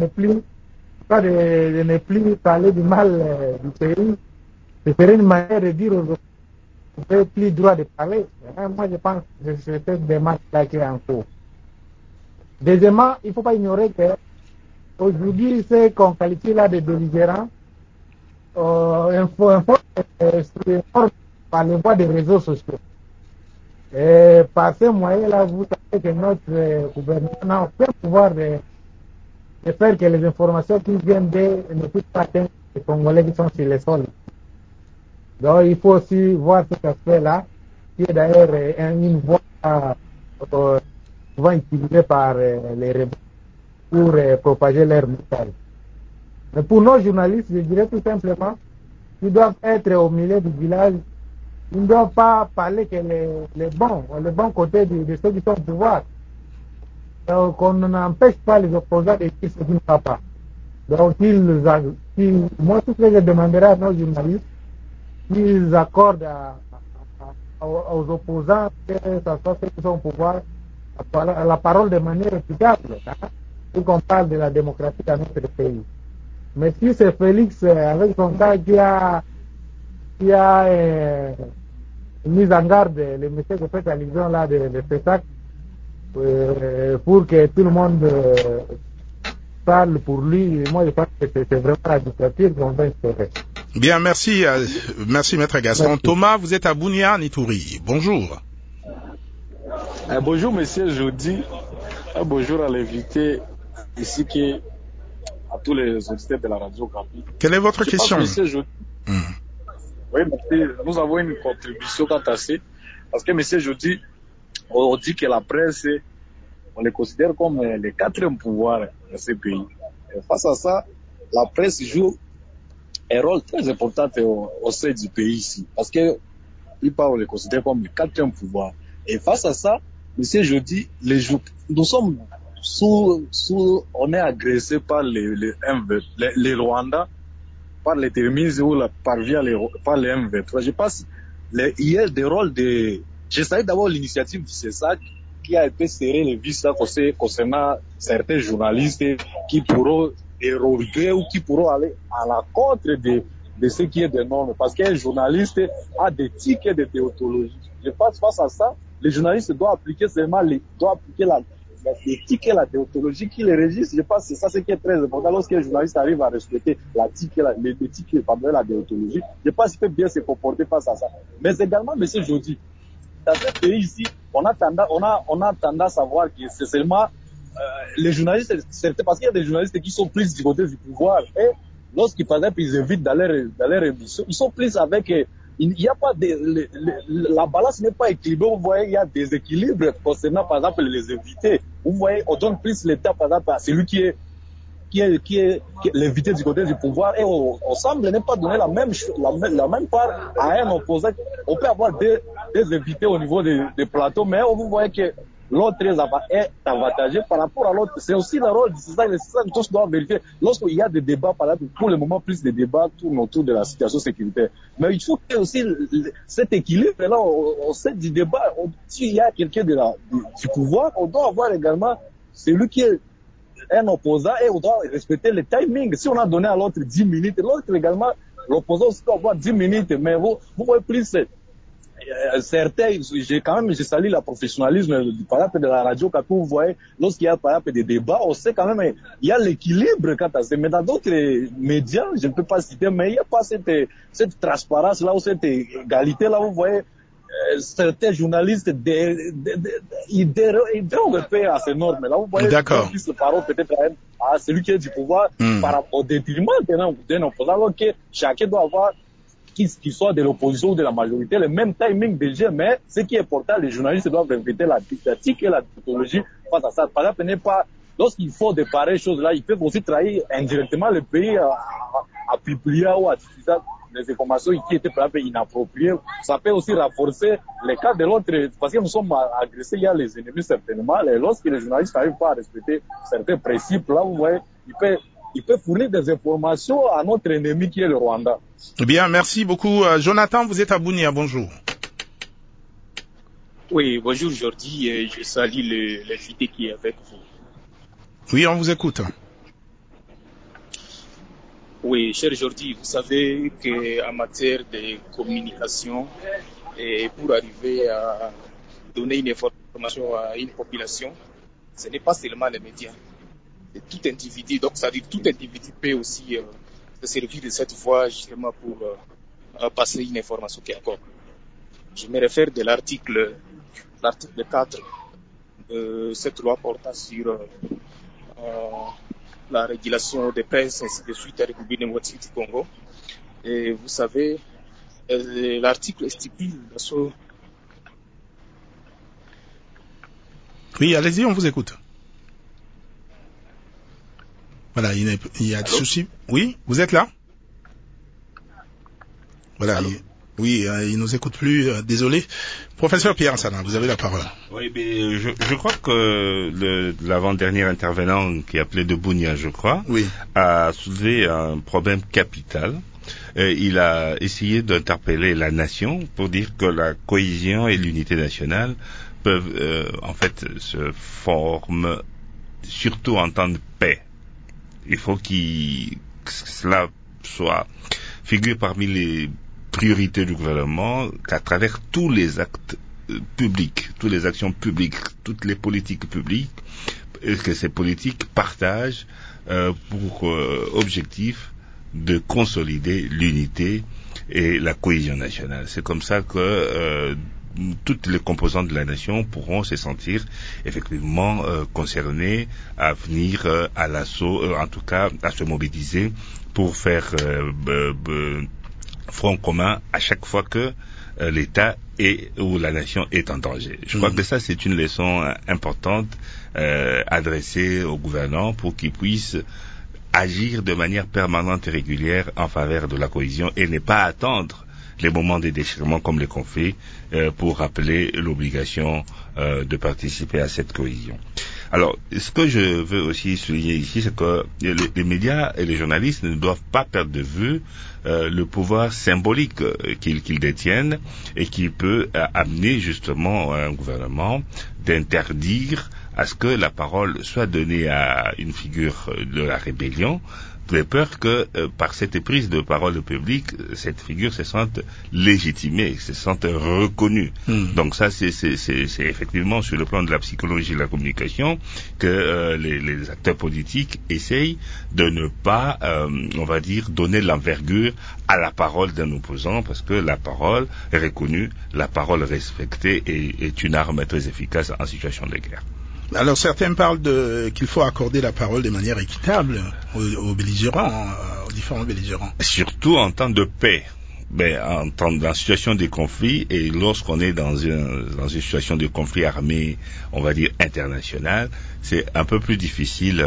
ne plus parler du mal du pays, ce serait une manière de dire aux opposants vous n'avez plus droit de parler. Moi, je pense que c'est cette démarche-là qui est en cours. Deuxièmement, il ne faut pas ignorer que aujourd'hui, ce qu'on qualifie là de belligérants, informe par les voies des réseaux sociaux. Et par ces moyens-là, vous savez que notre gouvernement n'a aucun pouvoir de faire que les informations qui viennent ne puissent pas atteindre les Congolais qui sont sur les sols. Donc il faut aussi voir cet aspect-là, qui est d'ailleurs une voie souvent utilisée par les rebelles pour propager leur message. Mais pour nos journalistes, je dirais tout simplement qu'ils doivent être au milieu du village. Ils ne doivent pas parler que les bons côtés de ceux qui sont au pouvoir. Donc, on n'empêche pas les opposants de dire ce qui ne va pas. Donc, moi, tout ce que je demanderai à nos journalistes, qu'ils accordent aux opposants, que ce soit ceux qui sont au pouvoir, la parole de manière équitable, pour qu'on parle de la démocratie dans notre pays. Mais si c'est Félix, avec son cas, qui a mis en garde le monsieur qui fait allusion là de spectacle, pour que tout le monde parle pour lui, moi je pense que c'est vraiment la dictature qu'on va instaurer. Bien, merci Maître Gaston. Merci. Thomas, vous êtes à Bunia, en Ituri. Bonjour. Bonjour Monsieur Jody. Bonjour à l'invité ici à tous les auditeurs de la radio Okapi. Quelle est votre question? Monsieur Jody. Oui, merci. Nous avons une contribution quant à ça. Parce que Monsieur Jody, on dit que la presse, on les considère comme le quatrième pouvoir de ce pays. Et face à ça, la presse joue un rôle très important au sein du pays ici. Parce que on les considère comme le quatrième pouvoir. Et face à ça, Monsieur Jody, nous sommes on est agressé par les Rwandais, par les terroristes ou par les M23. Je pense il y a des rôles je savais d'abord l'initiative du CESAC qui a été serré les vis concernant certains journalistes qui pourront éroguer ou qui pourront aller à la contre de ce qui est des normes. Parce qu'un journaliste a des tics et des déontologies. Je pense face à ça, les journalistes doivent appliquer seulement l'éthique et la déontologie qui les régissent. Je pense que c'est ça ce qui est très important. Lorsqu'un journaliste arrive à respecter l'éthique et la déontologie, je pense qu'il peut bien se comporter face à ça. Mais également, monsieur Jody, dans ce pays ici, on a tendance à voir que c'est seulement les journalistes, parce qu'il y a des journalistes qui sont plus du côté du pouvoir. Et lorsqu'ils, par exemple, ils invitent dans leur émission, ils sont plus avec... il n'y a pas la balance n'est pas équilibrée. Vous voyez, il y a des équilibres concernant, par exemple, les invités. Vous voyez, on donne plus l'état, par exemple, à celui qui est l'invité du côté du pouvoir, et on semble ne pas donner la même part à un opposant. On peut avoir des invités au niveau des plateaux, mais vous voyez que l'autre est avantagé par rapport à l'autre. C'est aussi le rôle, c'est ça que tous doivent vérifier. Lorsqu'il y a des débats, par exemple, pour le moment, plus de débats tournent autour de la situation sécuritaire. Mais il faut qu'il y ait aussi cet équilibre-là, au sein du débat. S'il y a quelqu'un du pouvoir, on doit avoir également celui qui est un opposant, et on doit respecter le timing. Si on a donné à l'autre 10 minutes, l'autre également, l'opposant aussi doit avoir 10 minutes. Mais vous voyez plus, certains, je salue le professionnalisme, par exemple, de la radio, quand vous voyez, lorsqu'il y a, par exemple, des débats, on sait quand même, il y a l'équilibre quant à ça. Mais dans d'autres médias, je ne peux pas citer, mais il n'y a pas cette transparence-là, ou cette égalité-là, vous voyez, certains journalistes, ils dérogent un peu à ces normes-là. Vous voyez, plus le parole peut-être à celui qui est du pouvoir, par rapport au détriment d'un opposant, alors que chacun doit avoir, qu'il soit de l'opposition ou de la majorité, le même timing de jeu. Mais ce qui est important, les journalistes doivent inviter la didactique et la technologie face à ça. Par exemple, lorsqu'il faut de pareilles choses-là, ils peuvent aussi trahir indirectement le pays à publier ou à diffuser des informations qui étaient par exemple inappropriées. Ça peut aussi renforcer les cas de l'autre, parce que nous sommes agressés, il y a les ennemis certainement. Et lorsque les journalistes n'arrivent pas à respecter certains principes, là, vous voyez, il peut fournir des informations à notre ennemi qui est le Rwanda. Bien, merci beaucoup. Jonathan, vous êtes à Bunia, bonjour. Oui, bonjour Jordi, je salue l'invité qui est avec vous. Oui, on vous écoute. Oui, cher Jordi, vous savez qu'en matière de communication, et pour arriver à donner une information à une population, ce n'est pas seulement les médias. C'est tout individu, donc ça veut dire tout individu peut aussi servir de cette voie justement pour passer une information quelconque. Je me réfère de l'article 4 de cette loi portant sur la régulation des presse, ainsi de suite, à la République démocratique du Congo. Et vous savez, l'article stipule dans son... Oui, allez-y, on vous écoute. Voilà, il y a des soucis. Oui, vous êtes là? Voilà, il nous écoute plus, désolé. Professeur Pierre Nsana, vous avez la parole. Oui, mais je crois que l'avant-dernier intervenant qui appelait de Bounia, je crois, a soulevé un problème capital. Il a essayé d'interpeller la nation pour dire que la cohésion et l'unité nationale peuvent en fait se former surtout en temps de paix. Il faut que cela figure parmi les priorités du gouvernement, qu'à travers tous les actes publics, toutes les actions publiques, toutes les politiques publiques, que ces politiques partagent pour objectif de consolider l'unité et la cohésion nationale. C'est comme ça que toutes les composantes de la nation pourront se sentir effectivement concernées à venir à l'assaut, en tout cas à se mobiliser pour faire front commun à chaque fois que l'État ou la nation est en danger. Je crois que ça, c'est une leçon importante adressée au gouvernement pour qu'il puisse agir de manière permanente et régulière en faveur de la cohésion et ne pas attendre les moments de déchirement comme les conflits pour rappeler l'obligation de participer à cette cohésion. Alors, ce que je veux aussi souligner ici, c'est que les médias et les journalistes ne doivent pas perdre de vue le pouvoir symbolique qu'ils détiennent et qui peut amener justement un gouvernement d'interdire à ce que la parole soit donnée à une figure de la rébellion, de peur que par cette prise de parole publique, cette figure se sente légitimée, se sente reconnue. Donc ça, c'est effectivement sur le plan de la psychologie de la communication que les acteurs politiques essayent de ne pas, on va dire, donner l'envergure à la parole d'un opposant, parce que la parole est reconnue, la parole respectée est une arme très efficace en situation de guerre. Alors certains parlent qu'il faut accorder la parole de manière équitable aux belligérants, aux différents belligérants. Surtout en temps de paix. En situation de conflit, et lorsqu'on est dans une situation de conflit armé, on va dire international, c'est un peu plus difficile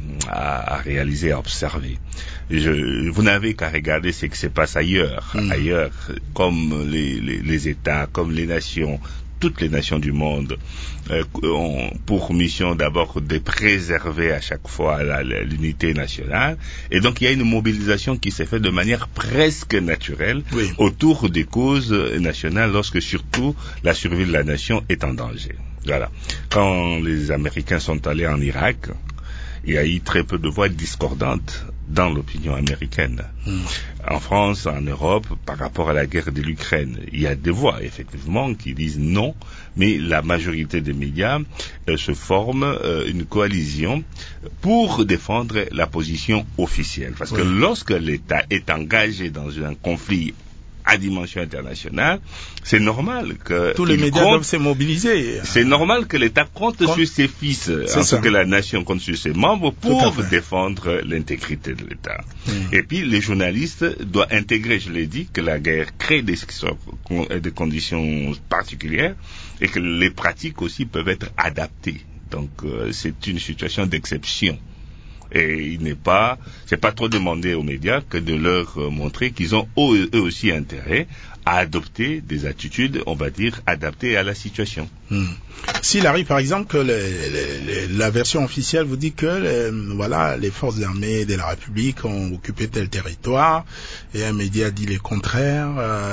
à réaliser, à observer. Vous n'avez qu'à regarder ce qui se passe ailleurs, comme les États, comme les nations. Toutes les nations du monde ont pour mission d'abord de préserver à chaque fois l'unité nationale. Et donc il y a une mobilisation qui s'est faite de manière presque naturelle autour des causes nationales lorsque surtout la survie de la nation est en danger. Voilà. Quand les Américains sont allés en Irak, il y a eu très peu de voix discordantes dans l'opinion américaine. En France, en Europe, par rapport à la guerre de l'Ukraine, il y a des voix, effectivement, qui disent non, mais la majorité des médias se forment une coalition pour défendre la position officielle. Parce que lorsque l'État est engagé dans un conflit à dimension internationale, c'est normal que tous les médias doivent se mobiliser. C'est normal que l'État compte sur ses fils, ainsi que la nation compte sur ses membres pour défendre l'intégrité de l'État. Et puis les journalistes doivent intégrer, je l'ai dit, que la guerre crée des conditions particulières et que les pratiques aussi peuvent être adaptées. Donc c'est une situation d'exception. Et c'est pas trop demandé aux médias que de leur montrer qu'ils ont eux aussi intérêt à adopter des attitudes, on va dire, adaptées à la situation. S'il arrive, par exemple, que la version officielle vous dit que les forces armées de la République ont occupé tel territoire, et un média dit le contraire,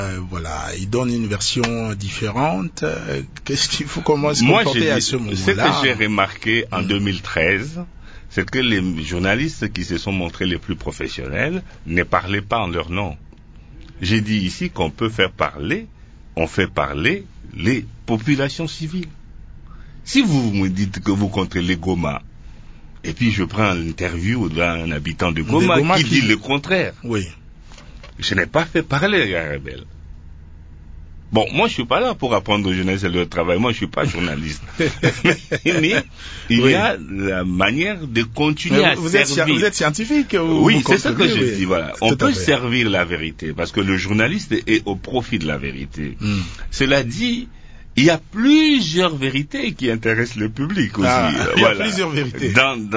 il donne une version différente. Qu'est-ce qu'il faut comment se comporter à ce moment-là? Ce que j'ai remarqué en 2013, c'est que les journalistes qui se sont montrés les plus professionnels ne parlaient pas en leur nom. J'ai dit ici qu'on peut faire parler, on fait parler les populations civiles. Si vous me dites que vous comptez les Goma, Et puis je prends l'interview d'un habitant de Goma qui dit le contraire. Oui. Je n'ai pas fait parler à Rebelle. Bon, moi je suis pas là pour apprendre aux journalistes leur travail, moi je suis pas journaliste. Mais il y a la manière de continuer à servir. Vous êtes scientifique Oui, c'est ça que je dis, voilà. On peut servir la vérité, parce que le journaliste est au profit de la vérité. Cela dit, il y a plusieurs vérités qui intéressent le public aussi. Il y a plusieurs vérités.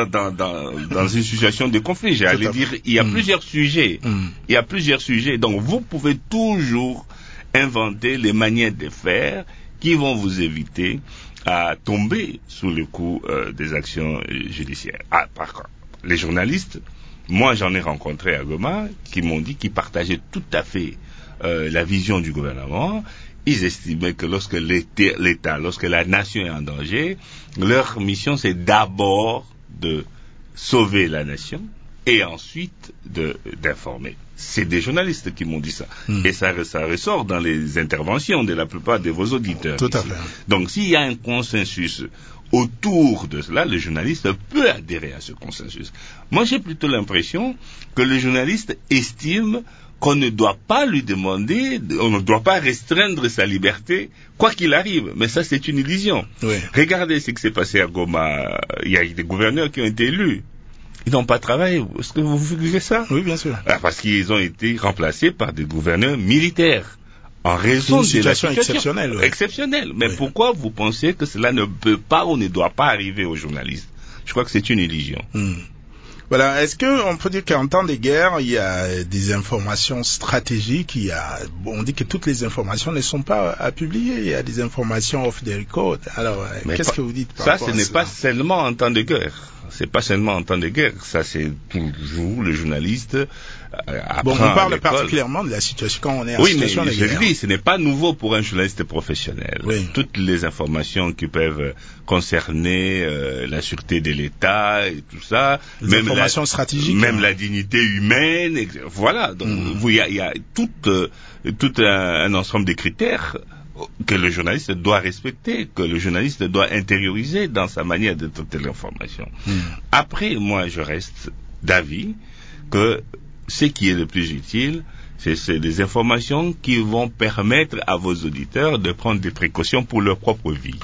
Dans une situation de conflit, j'allais dire, il y a plusieurs sujets. Il y a plusieurs sujets, donc vous pouvez toujours inventer les manières de faire qui vont vous éviter à tomber sous le coup des actions judiciaires. Par contre, les journalistes, moi j'en ai rencontré à Goma, qui m'ont dit qu'ils partageaient tout à fait la vision du gouvernement. Ils estimaient que lorsque l'État, lorsque la nation est en danger, leur mission c'est d'abord de sauver la nation et ensuite d'informer. C'est des journalistes qui m'ont dit ça. Et ça ressort dans les interventions de la plupart de vos auditeurs. Tout à fait. Donc s'il y a un consensus autour de cela, le journaliste peut adhérer à ce consensus. Moi j'ai plutôt l'impression que le journaliste estime qu'on ne doit pas lui demander, on ne doit pas restreindre sa liberté, quoi qu'il arrive. Mais ça, c'est une illusion. Oui. Regardez ce qui s'est passé à Goma. Il y a des gouverneurs qui ont été élus. Ils n'ont pas travaillé. Est-ce que vous voulez ça? Oui, bien sûr. Parce qu'ils ont été remplacés par des gouverneurs militaires. En raison de la situation exceptionnelle. Oui. Exceptionnelle. Mais pourquoi vous pensez que cela ne peut pas ou ne doit pas arriver aux journalistes? Je crois que c'est une illusion. Voilà. Est-ce qu'on peut dire qu'en temps de guerre, il y a des informations stratégiques, on dit que toutes les informations ne sont pas à publier, il y a des informations off the record. Alors, qu'est-ce que vous dites par rapport à ça? Ce n'est pas seulement en temps de guerre. C'est pas seulement en temps de guerre. Ça, c'est toujours le journaliste apprend. Bon, on parle particulièrement de la situation quand on est en situation de guerre. Oui, mais je dis, ce n'est pas nouveau pour un journaliste professionnel. Oui. Toutes les informations qui peuvent concerner la sûreté de l'État et tout ça, les informations stratégiques, même la dignité humaine, voilà. Donc, il y a tout un ensemble de critères que le journaliste doit respecter, que le journaliste doit intérioriser dans sa manière de traiter l'information. Après, moi, je reste d'avis que ce qui est le plus utile, c'est des informations qui vont permettre à vos auditeurs de prendre des précautions pour leur propre vie.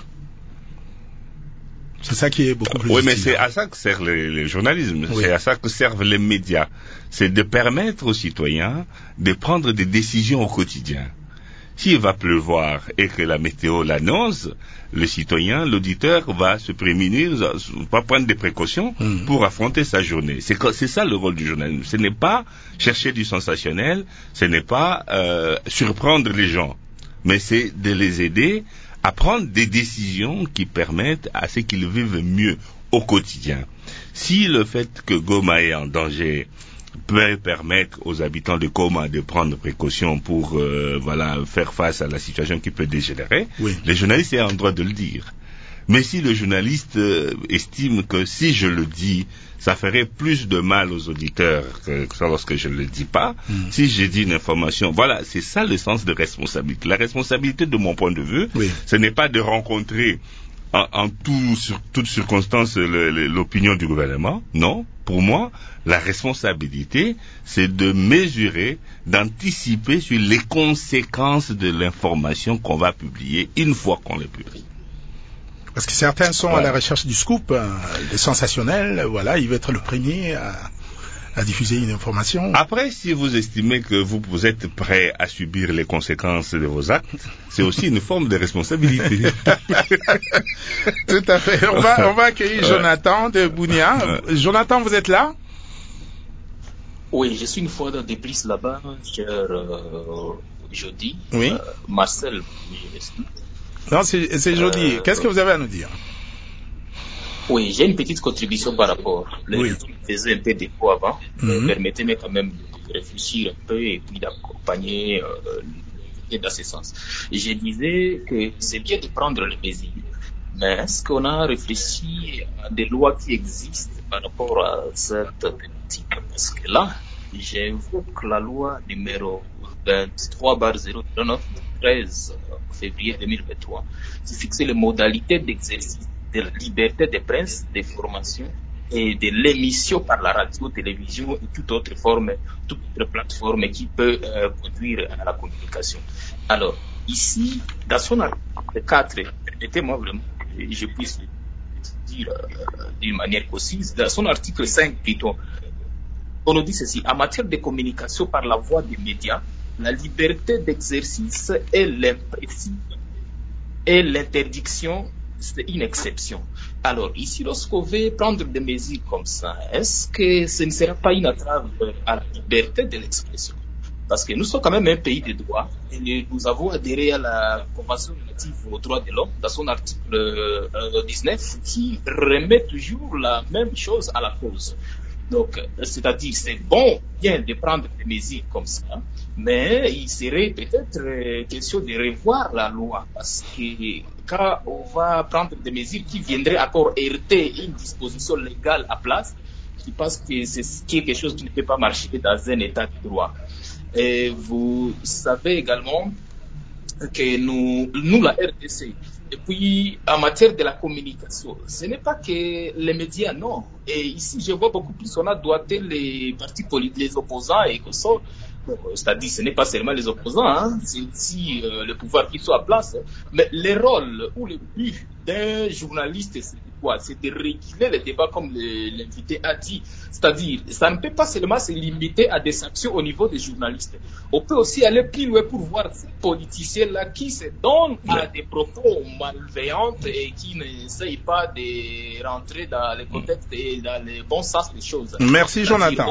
C'est ça qui est beaucoup plus utile. Oui, mais c'est à ça que sert le journalisme, c'est à ça que servent les médias. C'est de permettre aux citoyens de prendre des décisions au quotidien. S'il va pleuvoir et que la météo l'annonce, le citoyen, l'auditeur va se prémunir, va prendre des précautions pour affronter sa journée. C'est ça le rôle du journalisme. Ce n'est pas chercher du sensationnel, ce n'est pas surprendre les gens, mais c'est de les aider à prendre des décisions qui permettent à ce qu'ils vivent mieux au quotidien. Si le fait que Goma est en danger peut permettre aux habitants de Goma de prendre précaution pour faire face à la situation qui peut dégénérer, les journalistes ont le droit de le dire. Mais si le journaliste estime que si je le dis, ça ferait plus de mal aux auditeurs que lorsque je ne le dis pas, si j'ai dit une information, voilà, c'est ça le sens de responsabilité. La responsabilité, de mon point de vue, ce n'est pas de rencontrer en toute circonstance l'opinion du gouvernement, non. Pour moi, la responsabilité, c'est de mesurer, d'anticiper sur les conséquences de l'information qu'on va publier une fois qu'on l'a publiée. Parce que certains sont à la recherche du scoop, des sensationnels, voilà, il va être le premier à diffuser une information. Après, si vous estimez que vous êtes prêt à subir les conséquences de vos actes, c'est aussi une forme de responsabilité. Tout à fait. On va accueillir Jonathan de Bunia. Jonathan, vous êtes là? Oui, je suis une fois de plus là-bas, cher jeudi. Oui. Marcel. Non, c'est jeudi. Qu'est-ce que vous avez à nous dire? Oui, j'ai une petite contribution par rapport. Le truc faisait un peu d'écho avant. Permettez-moi quand même de réfléchir un peu et puis d'accompagner dans ce sens. Je disais que c'est bien de prendre les mesures. Mais est-ce qu'on a réfléchi à des lois qui existent par rapport à cette thématique? Parce que là, j'invoque la loi numéro 23/009 du 13 février 2023 qui fixe les modalités d'exercice de la liberté de presse, d'information et de l'émission par la radio, télévision et toute autre plateforme qui peut conduire à la communication. Alors, ici, dans son article 4, permettez-moi vraiment que je puisse le dire d'une manière concise, dans son article 5 plutôt, on nous dit ceci: en matière de communication par la voie des médias, la liberté d'exercice est l'impression et l'interdiction, c'est une exception. Alors ici, lorsqu'on veut prendre des mesures comme ça, est-ce que ce ne sera pas une entrave à la liberté de l'expression? Parce que nous sommes quand même un pays de droit et nous avons adhéré à la Convention relative aux droits de l'homme dans son article 19 qui remet toujours la même chose à la cause. Donc, c'est-à-dire, c'est bien de prendre des mesures comme ça, mais il serait peut-être question de revoir la loi, parce que quand on va prendre des mesures qui viendraient encore heurter une disposition légale à place, je pense que c'est quelque chose qui ne peut pas marcher dans un état de droit. Et vous savez également que nous la RDC, et puis en matière de la communication, ce n'est pas que les médias, non. Et ici, je vois beaucoup plus, on a doigté les partis politiques, les opposants, et que ça, c'est-à-dire, ce n'est pas seulement les opposants, hein, c'est aussi le pouvoir qui soit à place. Mais le rôle ou le but d'un journaliste, c'est quoi? C'est de réguler le débat, comme l'invité a dit. C'est-à-dire, ça ne peut pas seulement se limiter à des sanctions au niveau des journalistes. On peut aussi aller plus loin pour voir ces politiciens-là qui se donnent à des propos malveillants et qui n'essayent pas de rentrer dans le contexte et dans le bon sens des choses. Merci, Jonathan.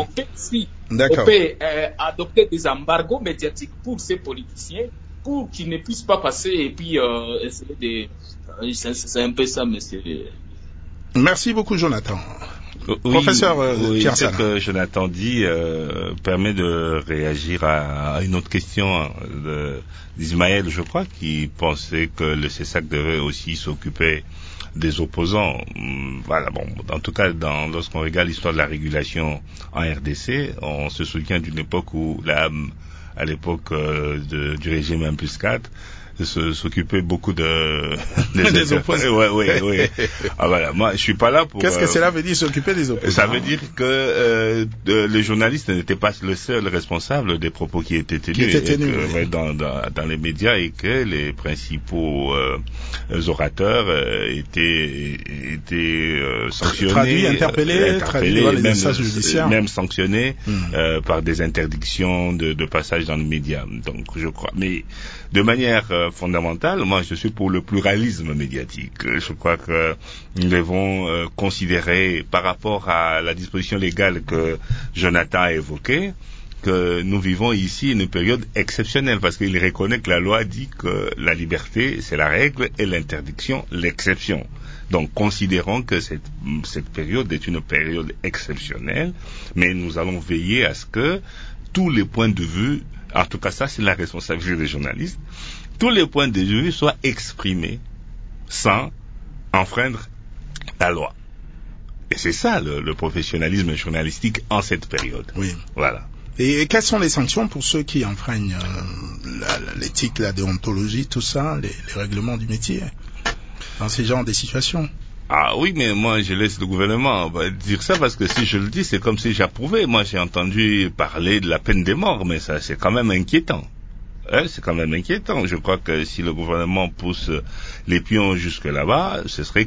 On peut adopter des embargos médiatiques pour ces politiciens pour qu'ils ne puissent pas passer et puis essayer de... C'est un peu ça, monsieur. Merci beaucoup, Jonathan. Oui, Professeur Pierre ce que Jonathan dit permet de réagir à une autre question d'Ismaël, je crois, qui pensait que le CESAC devait aussi s'occuper des opposants. Voilà, bon, en tout cas, lorsqu'on regarde l'histoire de la régulation en RDC, on se souvient d'une époque où à l'époque du régime 1+4, s'occuper beaucoup des opposants. Oui. Ah, voilà. Moi, je suis pas là pour... Qu'est-ce que cela veut dire, s'occuper des opposants? Ça veut dire que les journalistes n'étaient pas le seul responsable des propos qui étaient tenus, dans les médias, et que les principaux orateurs étaient sanctionnés, traduits, interpellés dans les instances judiciaires, même sanctionnés par des interdictions de passage dans les médias. Donc, je crois. Mais de manière fondamentale, moi je suis pour le pluralisme médiatique. Je crois que nous devons considérer, par rapport à la disposition légale que Jonathan a évoquée, que nous vivons ici une période exceptionnelle, parce qu'il reconnaît que la loi dit que la liberté c'est la règle et l'interdiction l'exception. Donc considérons que cette période est une période exceptionnelle, mais nous allons veiller à ce que tous les points de vue, en tout cas ça c'est la responsabilité des journalistes, tous les points de vue soient exprimés sans enfreindre la loi. Et c'est ça le professionnalisme journalistique en cette période. Oui. Voilà. Et quelles sont les sanctions pour ceux qui enfreignent l'éthique, la déontologie, tout ça, les règlements du métier, dans ces genres de situations? Ah oui, mais moi je laisse le gouvernement dire ça, parce que si je le dis, c'est comme si j'approuvais. Moi j'ai entendu parler de la peine de mort, mais ça c'est quand même inquiétant. C'est quand même inquiétant. Je crois que si le gouvernement pousse les pions jusque là-bas, ce serait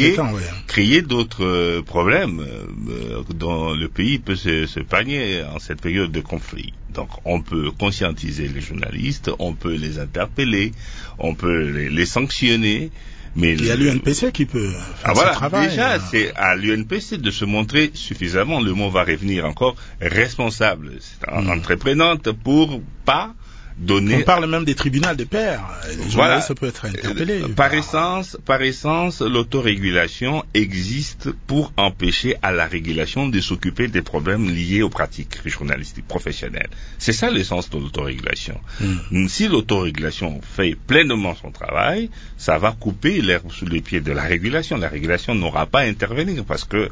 créer d'autres problèmes dont le pays peut se pagner en cette période de conflit. Donc on peut conscientiser les journalistes, on peut les interpeller, on peut les sanctionner. Mais il y a l'UNPC qui peut faire ce travail. Déjà, c'est à l'UNPC de se montrer suffisamment, le mot va revenir encore, responsable, entreprenante, pour pas donner... On parle même des tribunaux de pairs. Les journalistes peuvent être interpellés. Par essence, l'autorégulation existe pour empêcher à la régulation de s'occuper des problèmes liés aux pratiques journalistiques professionnelles. C'est ça l'essence de l'autorégulation. Si l'autorégulation fait pleinement son travail, ça va couper l'herbe sous les pieds de la régulation. La régulation n'aura pas à intervenir, parce que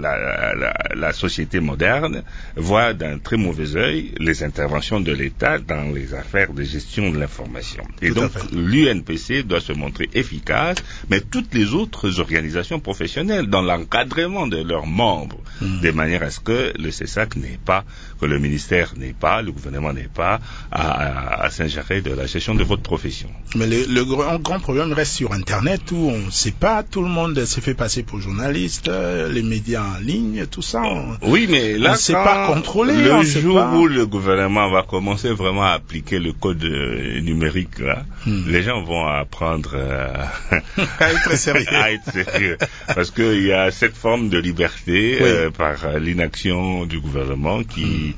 la société moderne voit d'un très mauvais œil les interventions de l'État dans les affaires de gestion de l'information. Et donc, l'UNPC doit se montrer efficace, mais toutes les autres organisations professionnelles dans l'encadrement de leurs membres, de manière à ce que le CESAC n'ait pas, que le ministère n'ait pas, le gouvernement n'ait pas à s'ingérer de la gestion de votre profession. Mais le grand problème reste sur Internet où on ne sait pas, tout le monde s'est fait passer pour journaliste, les médias en ligne, tout ça. Oui, mais là, on ne sait pas contrôler. Le jour où le gouvernement va commencer vraiment à appliquer le code numérique, là, les gens vont apprendre à être sérieux. À être sérieux. Parce qu'il y a cette forme de liberté par l'inaction du gouvernement qui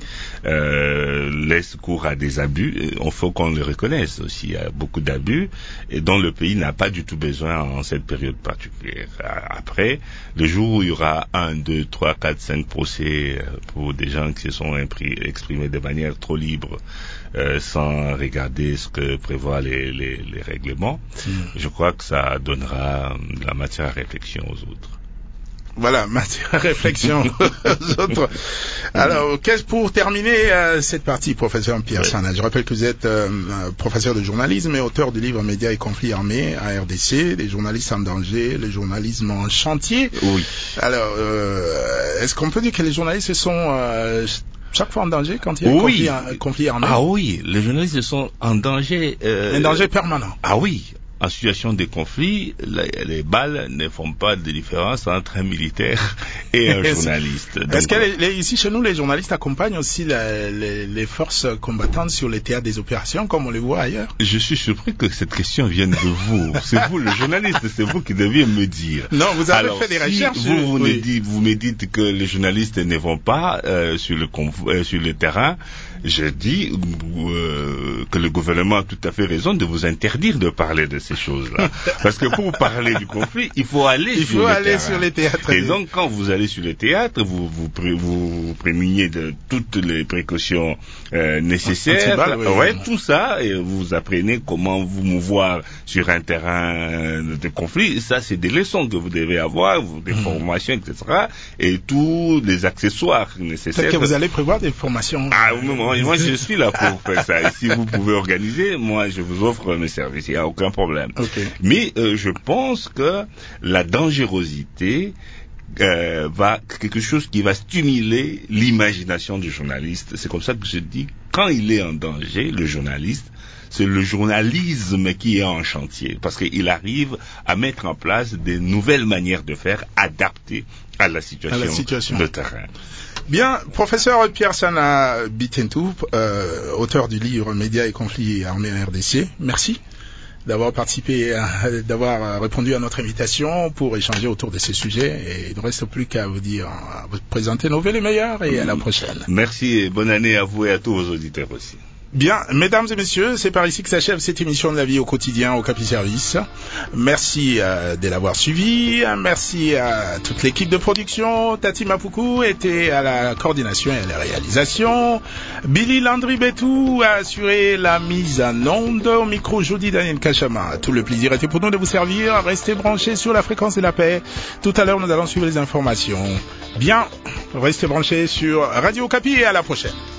laisse cours à des abus. Il faut qu'on le reconnaisse aussi. Il y a beaucoup d'abus et dont le pays n'a pas du tout besoin en cette période particulière. Après, le jour où il y aura 1, 2, 3, 4, 5 procès pour des gens qui se sont exprimés de manière trop libre, sans regarder ce que prévoient les règlements, je crois que ça donnera de la matière à réflexion aux autres. Voilà, matière à réflexion aux autres. Alors, pour terminer cette partie, professeur Pierre Sana, je rappelle que vous êtes professeur de journalisme et auteur du livre Médias et conflits armés à RDC, les journalistes en danger, le journalisme en chantier. Oui. Alors, est-ce qu'on peut dire que les journalistes sont chaque fois en danger quand il y a un conflit armé? Ah oui, les journalistes sont en danger. Un danger permanent. Ah oui. En situation de conflit, les balles ne font pas de différence entre un militaire et un journaliste. Est-ce que ici chez nous, les journalistes accompagnent aussi les forces combattantes sur les théâtres des opérations, comme on les voit ailleurs? Je suis surpris que cette question vienne de vous. C'est vous, le journaliste, c'est vous qui deviez me dire. Non, vous avez fait des recherches. Vous me dites que les journalistes ne vont pas sur le terrain. Je dis que le gouvernement a tout à fait raison de vous interdire de parler de ces choses-là. Parce que pour parler du conflit, il faut aller sur les théâtres. Et donc, quand vous allez sur le théâtre, vous prémuniez de toutes les précautions nécessaires. Tout ça, et vous apprenez comment vous mouvoir sur un terrain de conflit. Ça, c'est des leçons que vous devez avoir, des formations, etc. Et tous les accessoires nécessaires. Peut-être que vous allez prévoir des formations. Ah, moi, je suis là pour faire ça. Et si vous pouvez organiser, moi, je vous offre mes services. Il n'y a aucun problème. Okay. Mais je pense que la dangerosité quelque chose qui va stimuler l'imagination du journaliste. C'est comme ça que je dis, quand il est en danger, le journaliste, c'est le journalisme qui est en chantier, parce qu'il arrive à mettre en place des nouvelles manières de faire adaptées à la situation de terrain. Bien, professeur Pierre Sana Bitentou, auteur du livre Médias et conflits armés en RDC, merci d'avoir participé, d'avoir répondu à notre invitation pour échanger autour de ces sujets. Et il ne reste plus qu'à vous dire, à vous présenter nos vœux les meilleurs et à la prochaine. Merci et bonne année à vous et à tous vos auditeurs aussi. Bien, mesdames et messieurs, c'est par ici que s'achève cette émission de la vie au quotidien au Capi Service. Merci de l'avoir suivi. Merci à toute l'équipe de production. Tati Mapuku était à la coordination et à la réalisation. Billy Landry Betou a assuré la mise en onde. Au micro, Jody Daniel Kachama. Tout le plaisir était pour nous de vous servir. Restez branchés sur la fréquence de la paix. Tout à l'heure, nous allons suivre les informations. Bien, restez branchés sur Radio Capi et à la prochaine.